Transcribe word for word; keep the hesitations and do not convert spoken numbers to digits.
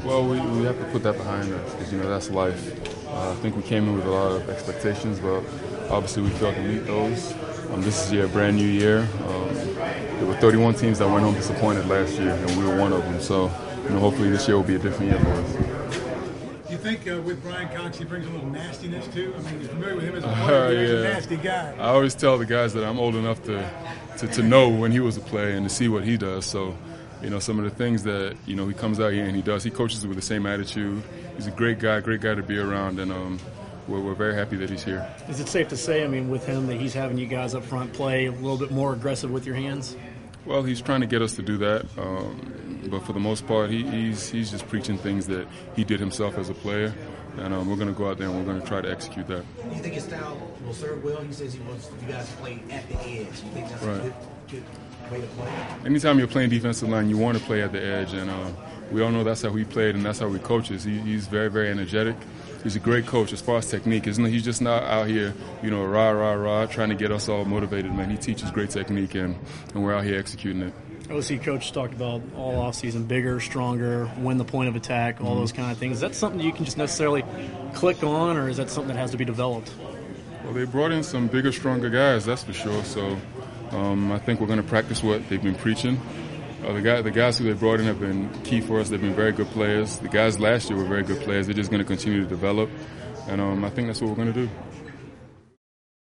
Well, we, we have to put that behind us because, you know, that's life. Uh, I think we came in with a lot of expectations, but obviously we failed to meet those. Um, this is a brand new year. Um, there were thirty-one teams that went home disappointed last year, and we were one of them. So, you know, hopefully this year will be a different year for us. Do you think uh, with Bryan Cox he brings a little nastiness too? I mean, you're familiar with him as a player. Uh, He's yeah. a nasty guy. I always tell the guys that I'm old enough to, to, to know when he was a player and to see what he does. So, you know, some of the things that, you know, he comes out here and he does, he coaches with the same attitude. He's a great guy, great guy to be around, and um, we're, we're very happy that he's here. Is it safe to say, I mean, with him, that he's having you guys up front play a little bit more aggressive with your hands? Well, he's trying to get us to do that, um, but for the most part, he, he's he's just preaching things that he did himself as a player, and um, we're going to go out there and we're going to try to execute that. Do you think his style will serve well? He says he wants you guys to play at the edge. You think that's right. a good, good way to play? Anytime you're playing defensive line, you want to play at the edge, and uh, we all know that's how he played and that's how he coaches. He, he's very, very energetic. He's a great coach as far as technique. Isn't he? He's just not out here, you know, rah, rah, rah, trying to get us all motivated, man. He teaches great technique, and, and we're out here executing it. O C coach talked about all offseason, bigger, stronger, win the point of attack, all mm-hmm. those kind of things. Is that something you can just necessarily click on, or is that something that has to be developed? Well, they brought in some bigger, stronger guys, that's for sure. So um, I think we're going to practice what they've been preaching. Uh, the, guy, the guys who they brought in have been key for us. They've been very good players. The guys last year were very good players. They're just going to continue to develop, and um, I think that's what we're going to do.